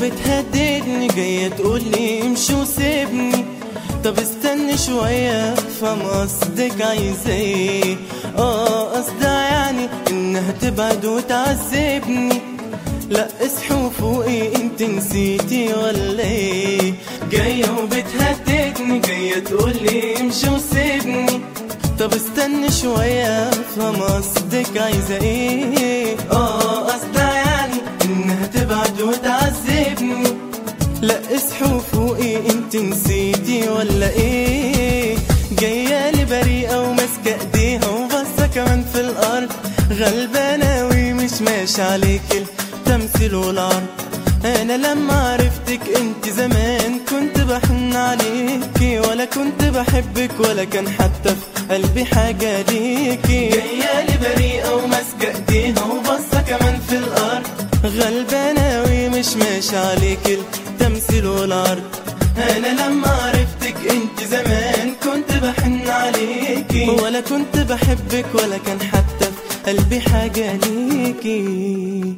وبتهددني، جاية تقولي امشي وسيبني. طب استني شوية، افهم قصدك عايزة ايه. قصدها يعني انها تبعد وتعذبني. لا اصحي وفوقي، انت نسيتي ولا ايه؟ جاية وبتهددني، جاية تقولي امشي وسيبني. طب استني شوية، افهم قصدك عايزة ايه. قصدها يعني انها تبعد وتعذبني. لا اصحي وفوقي، انت نسيتي ولا ايه؟ جايالي بريئة وماسكة ايديها وبصة كمان في الارض، غلبانة ومش ماشي عليك التمثيل والعرض. انا لما عرفتك انت زمان كنت بحن عليكي، ولا كنت بحبك ولا كان حتى في قلبي حاجة ليكي. جايالي بريئة وماسكة ايديها وبصة كمان في الارض، غلبانة ومش ماشي عليك التمثيل والعرض. انا لما عرفتك انت زمان كنت بحن عليكي، ولا كنت بحبك ولا كان حتى في قلبي حاجة ليكي.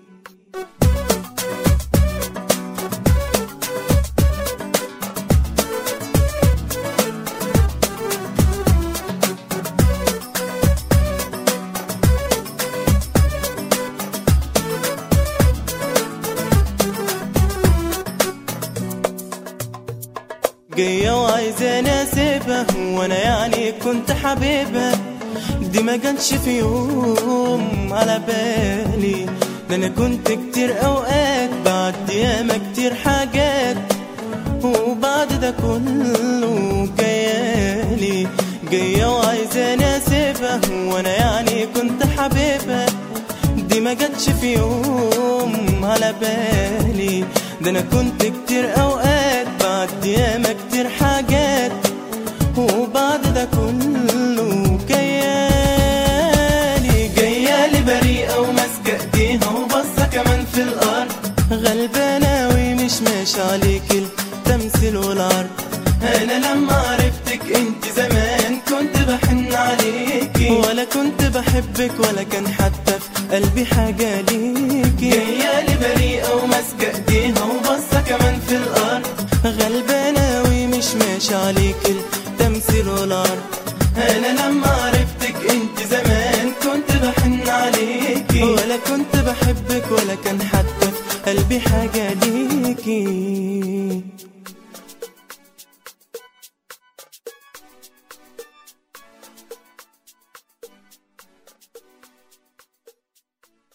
جاية وعايزاني اسيبها، وانا يعني كنت حبيبها. دي ما كانش في يوم على بالي، ده انا كنت كتير اوقات بعد ياما كتير حاجات. وبعد ده كله جايالي، جاية وعايزاني اسيبها، وانا يعني كنت حبيبها. دي ما جاتش في يوم على بالي، ده انا كنت كتير اوقات بعد ياما كتير حاجات. وبعد ده كله جايالي بريئة وماسكة ايديها وبصة كمان في الارض، غلبانة ومش ماشي عليك التمثيل والعرض. انا لما عرفتك انت زمان كنت بحن عليكي، ولا كنت بحبك ولا كان حتى في قلبي حاجة ليكي. جايالي بريئة وماسكة ايديها وبصة كمان في الارض، غلبانة ومش ماشي عليك التمثيل والعرض. انا لما عرفتك انت زمان كنت بحن عليكي، ولا كنت بحبك ولا كان حتى في قلبي حاجة ليكي.